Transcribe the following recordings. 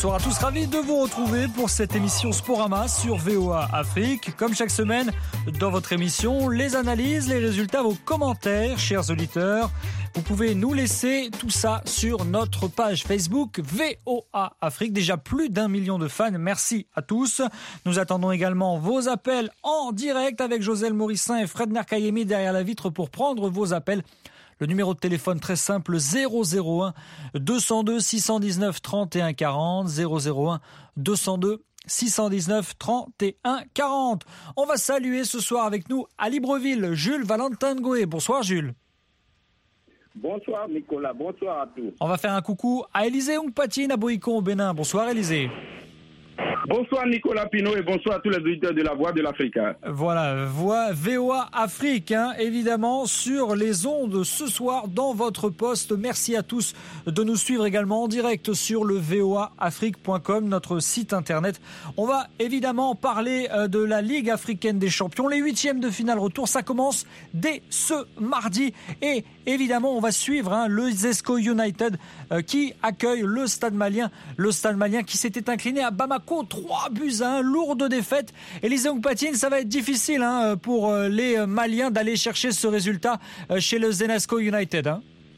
Bonsoir à tous, ravi de vous retrouver pour cette émission Sporama sur VOA Afrique. Comme chaque semaine, dans votre émission, les analyses, les résultats, vos commentaires, chers auditeurs. Vous pouvez nous laisser tout ça sur notre page Facebook VOA Afrique. Déjà plus d'1 million de fans, merci à tous. Nous attendons également vos appels en direct avec Joselle Morissin et Fred Nerkayemi derrière la vitre pour prendre vos appels. Le numéro de téléphone très simple 001 202 619 31 40 001 202 619 31 40. On va saluer ce soir avec nous à Libreville Jules Valentin Ngoé. Bonsoir Jules. Bonsoir Nicolas, bonsoir à tous. On va faire un coucou à Élisée Ongpatine à Boïcon au Bénin. Bonsoir Élisée. Bonsoir Nicolas Pinault et bonsoir à tous les auditeurs de la Voix de l'Afrique. Voilà, Voix VOA Afrique, évidemment, sur les ondes ce soir dans votre poste. Merci à tous de nous suivre également en direct sur le voaafrique.com, notre site internet. On va évidemment parler de la Ligue africaine des champions. Les 8e de finale retour, ça commence dès ce mardi. Et évidemment, on va suivre le Zesco United qui accueille le Stade Malien. Le Stade Malien qui s'était incliné à Bamako 3-1, lourde défaite. Élisée Ongpatine, ça va être difficile pour les Maliens d'aller chercher ce résultat chez le Zesco United.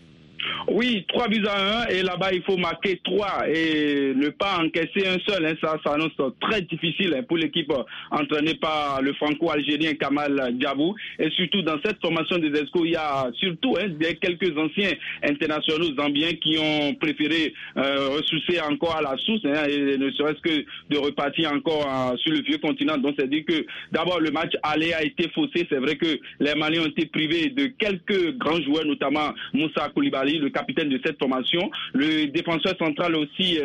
Oui, 3-1 et là-bas il faut marquer 3 et ne pas encaisser un seul. Ça annonce très difficile pour l'équipe entraînée par le franco-algérien Kamal Diabou. Et surtout dans cette formation des Zesco, il y a surtout quelques anciens internationaux zambiens qui ont préféré ressourcer encore à la source et ne serait-ce que de repartir encore sur le vieux continent. Donc c'est dire que d'abord le match aller a été faussé. C'est vrai que les Maliens ont été privés de quelques grands joueurs, notamment Moussa Koulibaly, le capitaine de cette formation, le défenseur central aussi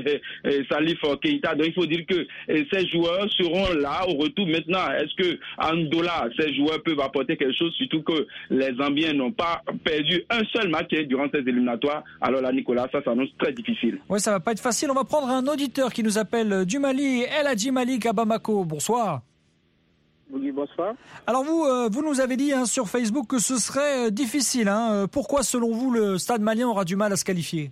Salif Keita. Donc il faut dire que ces joueurs seront là au retour. Maintenant, est-ce que en dollars ces joueurs peuvent apporter quelque chose, surtout que les Zambiens n'ont pas perdu un seul match durant ces éliminatoires. Alors là Nicolas, ça s'annonce très difficile. Oui, ça va pas être facile. On va prendre un auditeur qui nous appelle du Mali, El Hadji Malik à Bamako. Bonsoir. Oui, bonsoir. Alors vous nous avez dit sur Facebook que ce serait difficile. Pourquoi, selon vous, le Stade malien aura du mal à se qualifier?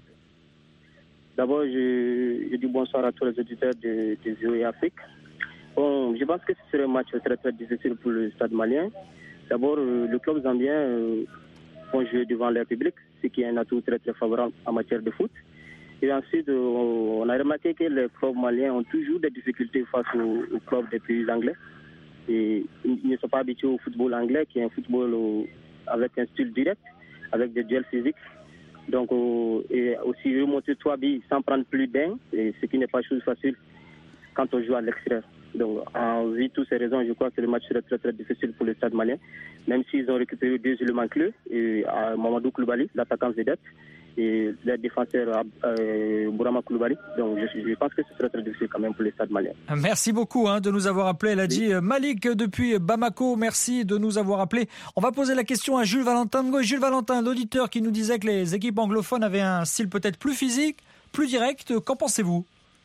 D'abord, je dis bonsoir à tous les auditeurs de VOA Afrique. Bon, je pense que ce serait un match très très difficile pour le Stade malien. D'abord, le club zambien vont jouer devant leur public, ce qui est un atout très très favorable en matière de foot. Et ensuite, on a remarqué que les clubs maliens ont toujours des difficultés face aux clubs des pays anglais. Et ils ne sont pas habitués au football anglais, qui est un football avec un style direct, avec des duels physiques. Donc, et aussi remonter 3 billes sans prendre plus d'un, ce qui n'est pas chose facile quand on joue à l'extérieur. Donc, en vue de toutes ces raisons, je crois que le match serait très très difficile pour le Stade malien, même s'ils ont récupéré 2 éléments clés, Mamadou Koulibaly, l'attaquant vedette, et le défenseur Bourama Koulibaly. Donc je pense que ce serait très difficile quand même pour les Stades maliens. Merci beaucoup de nous avoir appelé. Elle a dit Malik depuis Bamako. Merci de nous avoir appelé. On va poser la question à Jules Valentin Ngoé. Jules Valentin, l'auditeur qui nous disait que les équipes anglophones avaient un style peut-être plus physique, plus direct. Qu'en pensez-vous?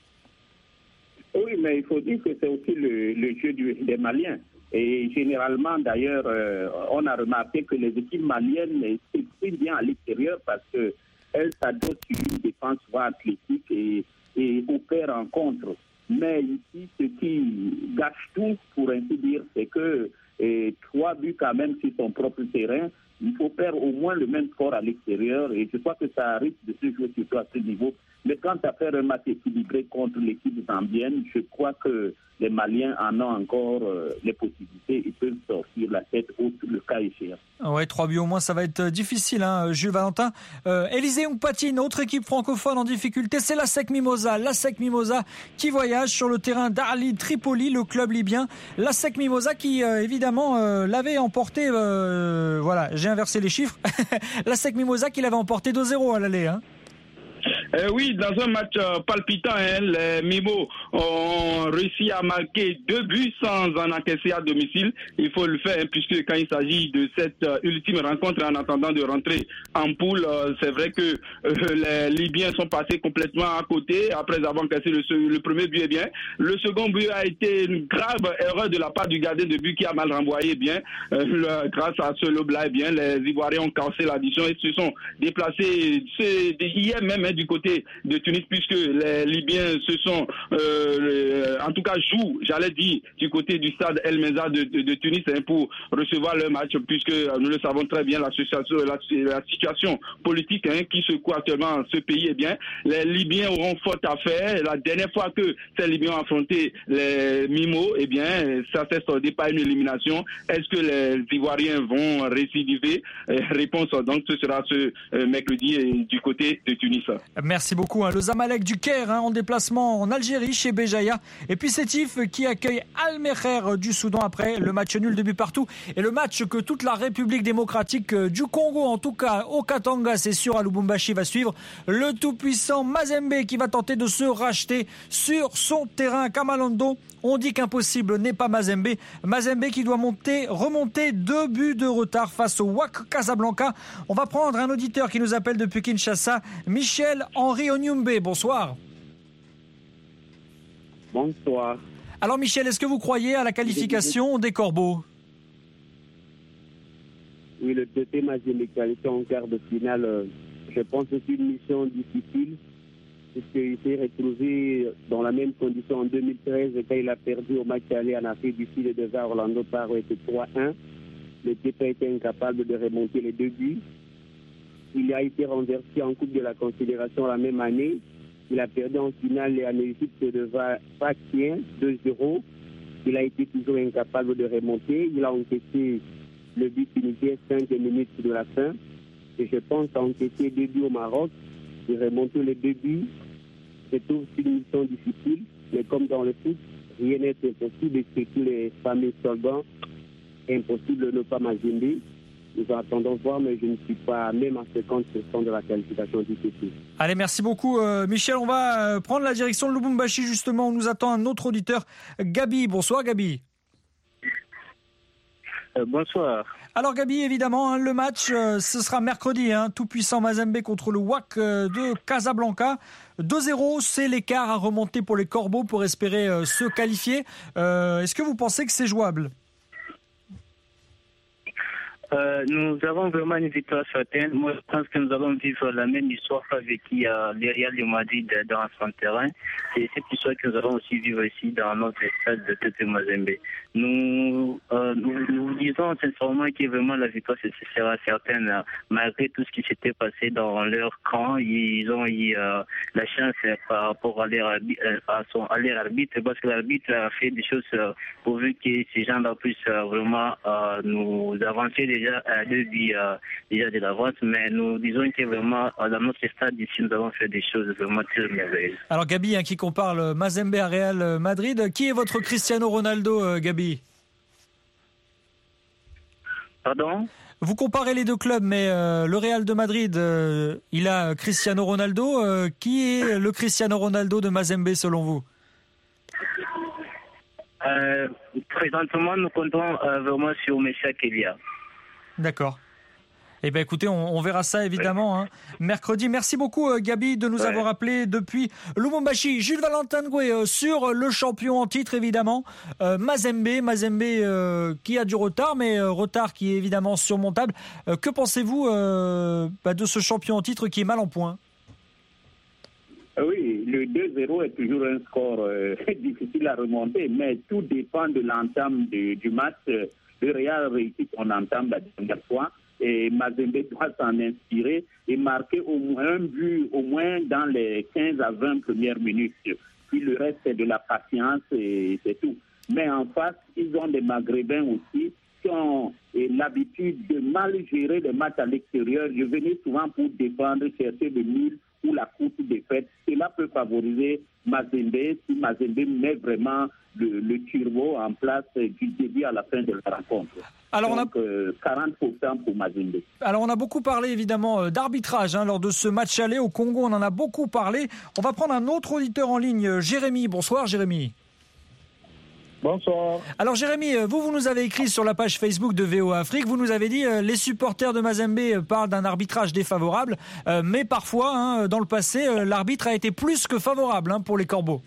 Oui, mais il faut dire que c'est aussi le jeu des Maliens. Et généralement, d'ailleurs, on a remarqué que les équipes maliennes s'expriment bien à l'extérieur parce qu'elles s'adossent sur une défense athlétique et opèrent en contre. Mais ici, ce qui gâche tout, pour ainsi dire, c'est que 3 buts quand même sur son propre terrain, il faut faire au moins le même score à l'extérieur. Et je crois que ça risque de se jouer surtout à ce niveau. Mais quant à faire un match équilibré contre l'équipe zambienne, je crois que les Maliens en ont encore les possibilités. Ils peuvent sortir la tête haute le cas échéant. Ouais, 3 buts au moins, ça va être difficile, Jules Valentin. Élisée Ongpatine, autre équipe francophone en difficulté, c'est l'ASEC Mimosa. L'ASEC Mimosa qui voyage sur le terrain d'Arli Tripoli, le club libyen. L'ASEC Mimosa qui, évidemment, l'avait emporté... voilà, j'ai inversé les chiffres. L'ASEC Mimosa qui l'avait emporté 2-0 à l'aller, Oui, dans un match palpitant, les Mimos ont réussi à marquer 2 buts sans en encaisser à domicile. Il faut le faire puisque quand il s'agit de cette ultime rencontre en attendant de rentrer en poule, c'est vrai que les Libyens sont passés complètement à côté après avoir encaissé le premier but. Bien, le second but a été une grave erreur de la part du gardien de but qui a mal renvoyé. Bien, grâce à ce lob-là, bien, les Ivoiriens ont cassé l'addition et se sont déplacés hier même du côté côté de Tunis, puisque les Libyens en tout cas jouent, j'allais dire, du côté du stade El Meza de Tunis pour recevoir leur match, puisque nous le savons très bien, la situation politique qui secoue actuellement ce pays, les Libyens auront faute à faire. La dernière fois que ces Libyens ont affronté les Mimos, ça s'est soldé par une élimination. Est-ce que les Ivoiriens vont récidiver? Réponse donc, ce sera ce mercredi du côté de Tunis. Merci beaucoup. Le Zamalek du Caire en déplacement en Algérie chez Béjaïa. Et puis Sétif qui accueille Al Merher du Soudan après le match nul de but partout. Et le match que toute la République démocratique du Congo, en tout cas au Katanga, c'est sûr, à Lubumbashi, va suivre. Le tout-puissant Mazembe qui va tenter de se racheter sur son terrain. Kamalondo, on dit qu'impossible n'est pas Mazembe. Mazembe qui doit remonter 2 buts de retard face au WAC Casablanca. On va prendre un auditeur qui nous appelle depuis Kinshasa, Michel-Henri Onyumbe. Bonsoir. Bonsoir. Alors Michel, est-ce que vous croyez à la qualification des Corbeaux? Oui, le deuxième match de qualification en quart de finale, je pense que c'est une mission difficile, puisqu'il s'est retrouvé dans la même condition en 2013 quand il a perdu au match aller en Afrique du Sud et devant Orlando par 3-1. L'équipe a été incapable de remonter les 2 buts. Il a été renversé en Coupe de la Confédération la même année. Il a perdu en finale et en Égypte devant Pakistien 2-0. Il a été toujours incapable de remonter. Il a encaissé le but unitaire 5 minutes de la fin. Et je pense encaisser 2 buts au Maroc et remonter les 2 buts. C'est aussi une mission difficile. Mais comme dans le foot, rien n'est impossible. Et surtout les fameux slogans, impossible ne pas Mazembe. Nous attendons voir, mais je ne suis pas même à 50% de la qualification du TT. Allez, merci beaucoup Michel. On va prendre la direction de Lubumbashi justement. On nous attend un autre auditeur, Gabi. Bonsoir Gabi. Bonsoir. Alors Gabi, évidemment, le match, ce sera mercredi. Tout-puissant Mazembe contre le WAC de Casablanca. 2-0, c'est l'écart à remonter pour les Corbeaux pour espérer se qualifier. Est-ce que vous pensez que c'est jouable ? Nous avons vraiment une victoire certaine. Moi, je pense que nous allons vivre la même histoire avec le Real de Madrid dans son terrain. C'est cette histoire que nous allons aussi vivre ici dans notre stade de TP Mazembe. Nous disons sincèrement que vraiment la victoire sera certaine malgré tout ce qui s'était passé dans leur camp. Ils ont eu la chance par rapport à son arbitre parce que l'arbitre a fait des choses pourvu que ces gens-là puissent vraiment nous avancer déjà à 2 buts déjà de l'avance, mais nous disons que vraiment dans notre stade ici nous avons fait des choses vraiment très merveilleuses. Alors Gabi, qui compare le Mazembe à Real Madrid, qui est votre Cristiano Ronaldo, Gabi? Pardon? Vous comparez les deux clubs, mais le Real de Madrid, il a Cristiano Ronaldo. Qui est le Cristiano Ronaldo de Mazembe selon vous? Présentement, nous comptons vraiment sur Messiah Kelia. D'accord. Eh bien, écoutez, on verra ça évidemment mercredi. Merci beaucoup, Gabi, de nous avoir appelé depuis Lubumbashi. Jules Valentin Ngoué sur le champion en titre, évidemment. Mazembe qui a du retard, mais retard qui est évidemment surmontable. Que pensez-vous de ce champion en titre qui est mal en point? Oui, le 2-0 est toujours un score difficile à remonter, mais tout dépend de l'entame du match. Le Real réussit son entame la dernière fois et Mazembe doit s'en inspirer et marquer au moins un but au moins dans les 15 à 20 premières minutes. Puis le reste, c'est de la patience et c'est tout. Mais en face, ils ont des Maghrébins aussi qui ont l'habitude de mal gérer les matchs à l'extérieur. Je venais souvent pour défendre, chercher le nul ou la courte défaite. Cela peut favoriser Mazembe si Mazembe met vraiment le turbo en place du début à la fin de la rencontre. Alors donc, 40% pour Mazembe. Alors on a beaucoup parlé évidemment d'arbitrage lors de ce match aller au Congo. On en a beaucoup parlé. On va prendre un autre auditeur en ligne, Jérémy. Bonsoir Jérémy. Bonsoir. Alors Jérémy, vous nous avez écrit sur la page Facebook de VOA Afrique, vous nous avez dit les supporters de Mazembe parlent d'un arbitrage défavorable, mais parfois, dans le passé, l'arbitre a été plus que favorable pour les Corbeaux.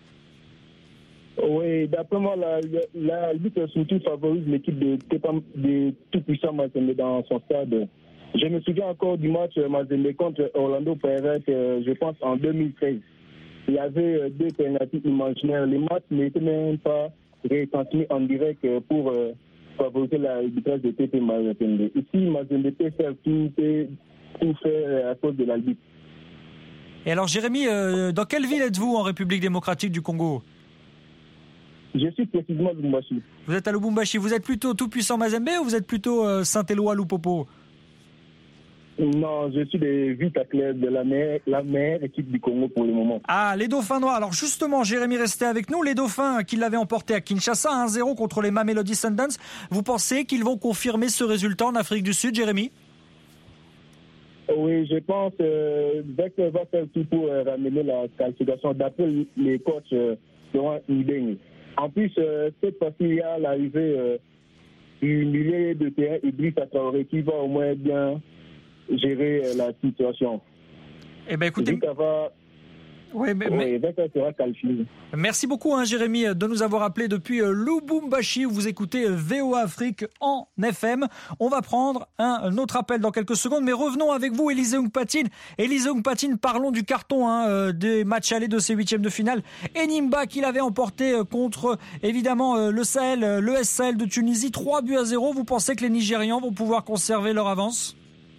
Oui, d'après moi, l'arbitre surtout favorise l'équipe de tout-puissant Mazembe dans son stade. Je me souviens encore du match Mazembe contre Orlando Pirates, je pense en 2013. Il y avait 2 pénaltys imaginaires. Les matchs n'étaient même pas retransmis en direct pour favoriser l'arbitrage de TP Mazembe. Ici, Mazembe peut faire tout faire à cause de l'arbitre. Et alors Jérémy, dans quelle ville êtes-vous en République démocratique du Congo ? Je suis précisément à Lubumbashi. Vous êtes à Lubumbashi. Vous êtes plutôt tout-puissant Mazembe ou vous êtes plutôt Saint-Éloi Lupopo ? Non, je suis des Vita Club de la meilleure équipe du Congo pour le moment. Ah, les Dauphins noirs. Alors justement, Jérémy, restez avec nous. Les Dauphins qui l'avaient emporté à Kinshasa 1-0 contre les Mamelodi Sundowns. Vous pensez qu'ils vont confirmer ce résultat en Afrique du Sud, Jérémy ? Oui, je pense Vector va faire tout pour ramener la qualification d'après les coachs Laurent Ibeng. En plus, cette fois-ci, il y a l'arrivée du milieu de terrain Idrissa Traoré qui va au moins bien gérer la situation. Eh bien, écoutez... Vector sera qualifié. Merci beaucoup, Jérémy, de nous avoir appelé depuis Lubumbashi où vous écoutez VOA Afrique en FM. On va prendre un autre appel dans quelques secondes, mais revenons avec vous, Élisée Ongpatine. Élisée Ongpatine, parlons du carton des matchs allés de ces huitièmes de finale. Enimba qui l'avait emporté contre, évidemment, le Sahel de Tunisie, 3-0. Vous pensez que les Nigérians vont pouvoir conserver leur avance ?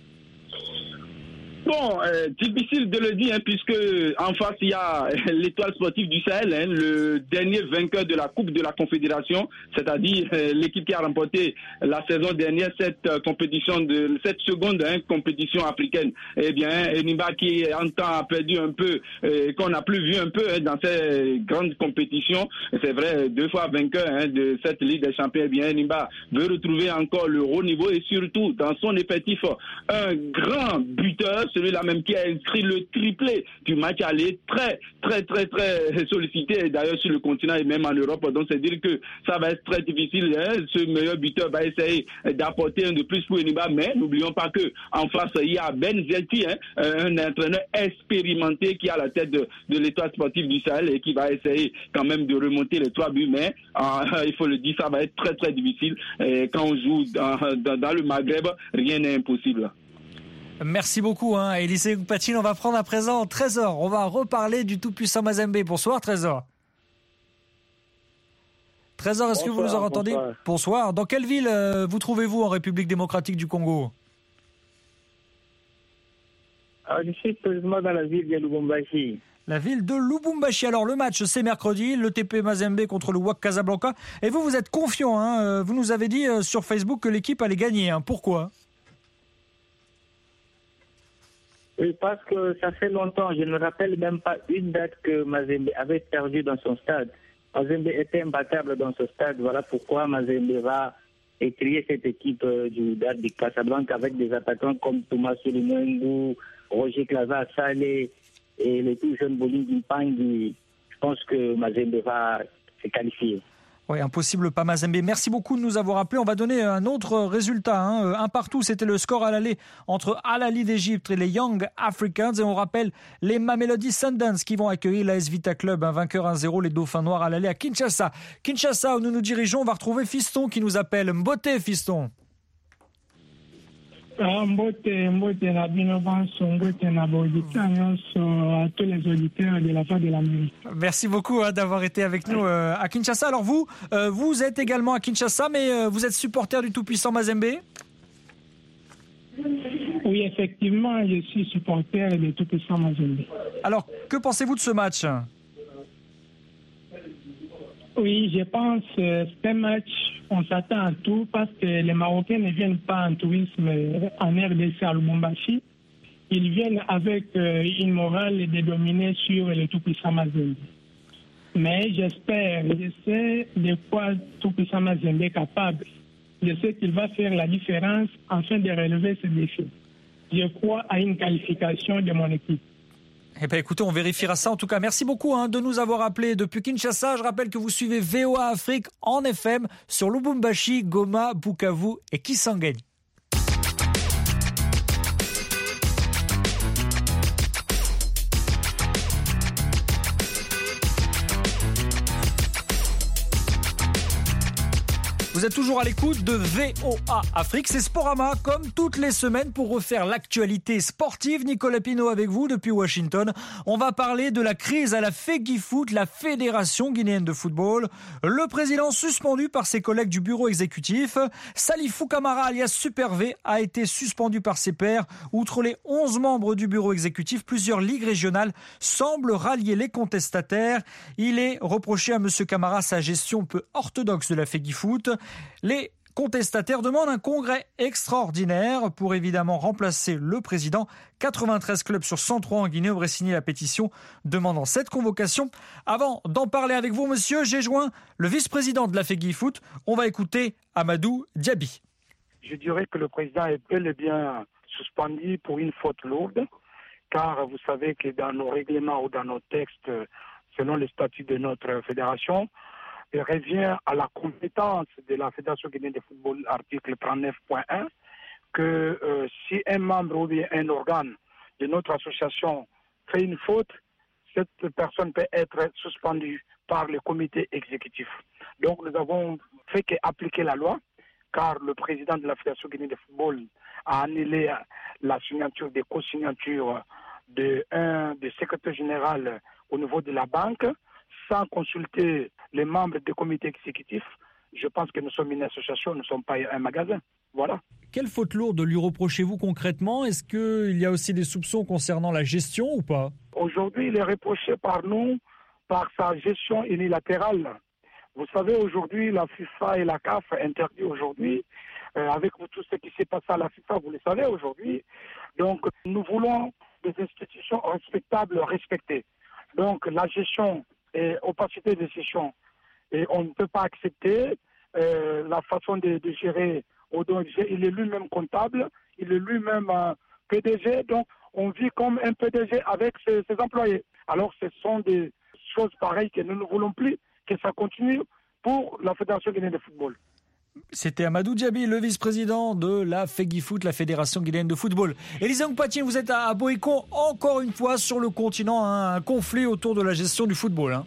Bon, difficile de le dire, puisque en face, il y a l'Étoile sportive du Sahel, le dernier vainqueur de la Coupe de la Confédération, c'est-à-dire l'équipe qui a remporté la saison dernière cette seconde compétition africaine. Eh bien, Enimba qui en temps a perdu un peu, qu'on n'a plus vu un peu dans ces grandes compétitions. C'est vrai, 2 fois vainqueur de cette Ligue des Champions. Eh bien, Enimba veut retrouver encore le haut niveau et surtout dans son effectif un grand buteur, celui-là même qui a inscrit le triplé du match aller, très sollicité d'ailleurs sur le continent et même en Europe. Donc c'est dire que ça va être très difficile. Ce meilleur buteur va essayer d'apporter un de plus pour Enimba, mais n'oublions pas que en face il y a Ben Zelti, un entraîneur expérimenté qui a la tête de l'Étoile sportive du Sahel et qui va essayer quand même de remonter les 3 buts. Mais il faut le dire, ça va être très difficile. Et quand on joue dans le Maghreb, rien n'est impossible. Merci beaucoup, Élisée Ongpatine. On va prendre à présent Trésor. On va reparler du tout-puissant Mazembe. Bonsoir, Trésor. Trésor, est-ce que vous nous entendez ? Bonsoir. Dans quelle ville vous trouvez-vous en République démocratique du Congo ? Je suis précisément dans la ville de Lubumbashi. La ville de Lubumbashi. Alors, le match, c'est mercredi. Le TP Mazembe contre le WAC Casablanca. Et vous êtes confiant. Vous nous avez dit sur Facebook que l'équipe allait gagner. Pourquoi ? Oui, parce que ça fait longtemps, je ne me rappelle même pas une date que Mazembe avait perdu dans son stade. Mazembe était imbattable dans ce stade. Voilà pourquoi Mazembe va écrire cette équipe du Stade de Casablanca avec des attaquants comme Thomas Solimengu, Roger Claza, Salé et le tout jeune Bolingi Mpangi. Je pense que Mazembe va se qualifier. Oui, impossible pas Mazembe. Merci beaucoup de nous avoir appelés. On va donner un autre résultat. Un partout, c'était le score à l'aller entre Al Ahly d'Égypte et les Young Africans. Et on rappelle les Mamelodi Sundowns qui vont accueillir l'AS Vita Club, un vainqueur 1-0, les Dauphins noirs à l'aller à Kinshasa. Kinshasa, où nous nous dirigeons, on va retrouver Fiston qui nous appelle. Mbote, Fiston. Mbote na bino banso, mbote na bauditeurs à tous les auditeurs de la voix de l'Amérique. Merci beaucoup d'avoir été avec nous à Kinshasa. Alors vous êtes également à Kinshasa, mais vous êtes supporter du tout-puissant Mazembe ? Oui, effectivement, je suis supporter du tout-puissant Mazembe. Alors, que pensez-vous de ce match ? Oui, je pense que c'est un match, on s'attend à tout parce que les Marocains ne viennent pas en tourisme en RDC à Lubumbashi. Ils viennent avec une morale de dominer sur le tout-puissant Mazembe. Mais je sais de quoi tout-puissant Mazembe est capable. Je sais qu'il va faire la différence afin de relever ce défi. Je crois à une qualification de mon équipe. Eh bien, écoutez, on vérifiera ça. En tout cas, merci beaucoup de nous avoir appelés depuis Kinshasa. Je rappelle que vous suivez VOA Afrique en FM sur Lubumbashi, Goma, Bukavu et Kisangani. Vous êtes toujours à l'écoute de VOA Afrique, c'est Sporama comme toutes les semaines pour refaire l'actualité sportive. Nicolas Pinault avec vous depuis Washington. On va parler de la crise à la FEGIFOOT, la Fédération guinéenne de football. Le président suspendu par ses collègues du bureau exécutif. Salifou Camara alias Super V a été suspendu par ses pairs. Outre les 11 membres du bureau exécutif, plusieurs ligues régionales semblent rallier les contestataires. Il est reproché à M. Camara sa gestion peu orthodoxe de la FEGIFOOT. Les contestataires demandent un congrès extraordinaire pour évidemment remplacer le président. 93 clubs sur 103 en Guinée auraient signé la pétition demandant cette convocation. Avant d'en parler avec vous, monsieur, j'ai joint le vice-président de la FEGIFOOT. On va écouter Amadou Diaby. Je dirais que le président est bel et bien suspendu pour une faute lourde, car vous savez que dans nos règlements ou dans nos textes, selon les statuts de notre fédération, il revient à la compétence de la Fédération guinéenne de football, article 39.1, que si un membre ou bien un organe de notre association fait une faute, cette personne peut être suspendue par le comité exécutif. Donc nous avons fait qu'appliquer la loi, car le président de la Fédération guinéenne de football a annulé la signature des co-signatures des secrétaires général au niveau de la banque, sans consulter les membres du comité exécutif. Je pense que nous sommes une association, nous ne sommes pas un magasin. Voilà. Quelle faute lourde lui reprochez-vous concrètement ? Est-ce qu'il y a aussi des soupçons concernant la gestion ou pas ? Aujourd'hui, il est reproché par nous, par sa gestion unilatérale. Vous savez, aujourd'hui, la FIFA et la CAF interdit aujourd'hui, avec tout ce qui s'est passé à la FIFA, vous le savez aujourd'hui. Donc, nous voulons des institutions respectables, respectées. Donc, la gestion et opacité de gestion, et on ne peut pas accepter la façon de gérer. Il est lui-même comptable, il est lui-même PDG, donc on vit comme un PDG avec ses employés. Alors, ce sont des choses pareilles que nous ne voulons plus, que ça continue pour la Fédération guinéenne de football. C'était Amadou Diaby, le vice-président de la FEGIFOOT, la Fédération guinéenne de football. Élisée Ngpatien, vous êtes à Boïcon, encore une fois sur le continent, un conflit autour de la gestion du football.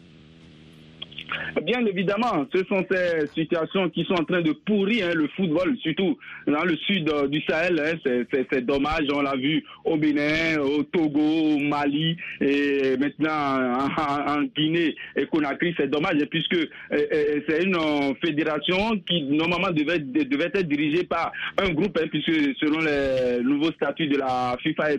Bien évidemment, ce sont ces situations qui sont en train de pourrir le football, surtout dans le sud du Sahel. C'est dommage, on l'a vu au Bénin, au Togo, au Mali et maintenant en Guinée et Conakry. C'est dommage puisque c'est une fédération qui normalement devait être dirigée par un groupe, puisque selon les nouveaux statuts de la FIFA,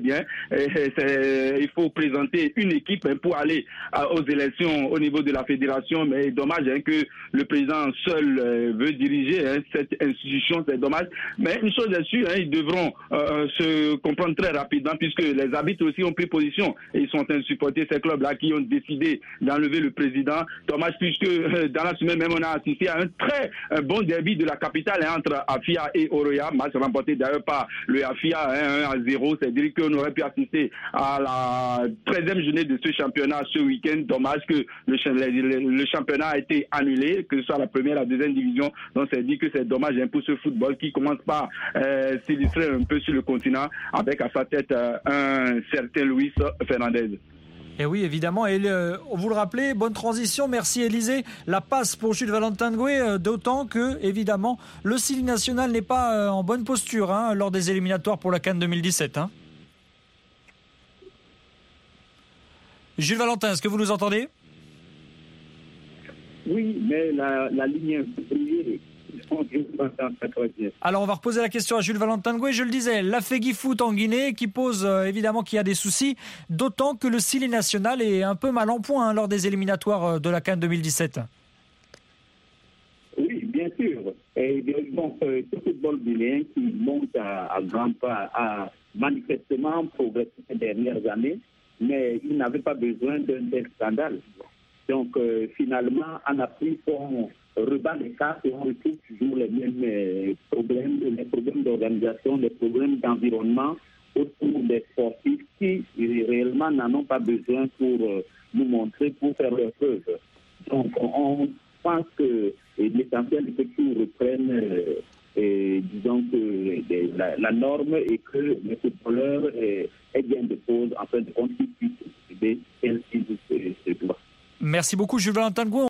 il faut présenter une équipe pour aller aux élections au niveau de la fédération. Mais dommage que le président seul veut diriger cette institution, c'est dommage. Mais une chose est sûre, ils devront se comprendre très rapidement puisque les arbitres aussi ont pris position et ils sont en train de supporter ces clubs-là qui ont décidé d'enlever le président. Dommage puisque dans la semaine même, on a assisté à un très bon derby de la capitale entre Afia et Oroya, match remporté d'ailleurs par le Afia 1-0. C'est-à-dire qu'on aurait pu assister à la 13e journée de ce championnat ce week-end. Dommage que le championnat a été annulé, que ce soit la première et la deuxième division. Donc c'est dit que c'est dommage pour ce football qui commence par s'illustrer un peu sur le continent avec à sa tête un certain Luis Fernandez. Et oui, évidemment. Et vous le rappelez, bonne transition. Merci, Élisée. La passe pour Jules Valentin Ngoué, d'autant que, évidemment, le Sili national n'est pas en bonne posture lors des éliminatoires pour la CAN 2017. Jules Valentin, est-ce que vous nous entendez ? Oui, mais la ligne est brillée. Alors on va reposer la question à Jules Valentin Ngoué. Je le disais, la FEGIFOOT en Guinée qui pose évidemment qu'il y a des soucis, d'autant que le Sili national est un peu mal en point lors des éliminatoires de la CAN 2017. Oui, bien sûr. Et donc ce football guinéen qui monte à grands pas a manifestement progressé ces dernières années, mais il n'avait pas besoin d'un tel scandale. Donc, finalement, en Afrique, on rebat les cartes et on retrouve toujours les mêmes problèmes, les problèmes d'organisation, les problèmes d'environnement autour des sportifs qui réellement n'en ont pas besoin pour nous montrer, pour faire leurs preuves. Donc, on pense que l'essentiel est que tout reprenne, disons que la norme et que le footballeur ait bien de cause en fin de compte qui puisse décider quel type se doit. Merci beaucoup, Jules Valentin Ngoué.